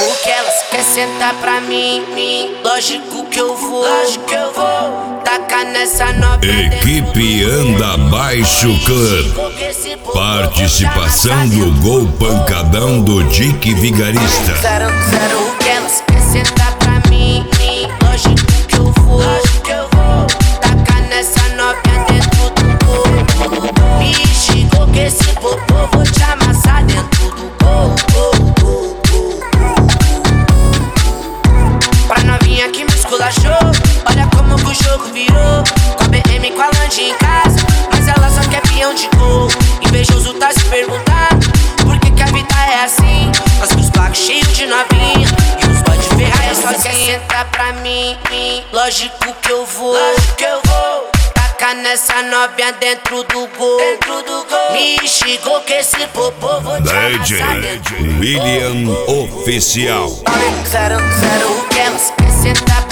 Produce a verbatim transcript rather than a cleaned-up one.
Porque elas querem sentar pra mim, mim. Lógico que eu vou, lógico que eu vou. Tacar nessa nova. Equipe Anda Baixo Club. Participação do Gol Pancadão do Dick Vigarista. Zero, zero, que elas querem sentar pra mim, mim. Lógico que eu vou, lógico que eu vou. Tacar nessa novinha dentro do gol. Me xingou que esse popô vou te amassar dentro do gol, gol, gol, gol. Pra novinha que me esculachou, olha como que o jogo virou. Com a B M, com a Land em casa, mas ela só quer peão de gol. Invejoso tá se perguntando por que que a vida é assim. Nós com os blocos cheios de novinha e os bodes ferrados só quer sentar pra mim, mim. Lógico que eu vou, lógico que eu vou. Tacar nessa novinha dentro do gol, dentro do gol. Me xingou que esse popô vou te amassar dentro do William Oficial. Zero, zero, que elas querem sentar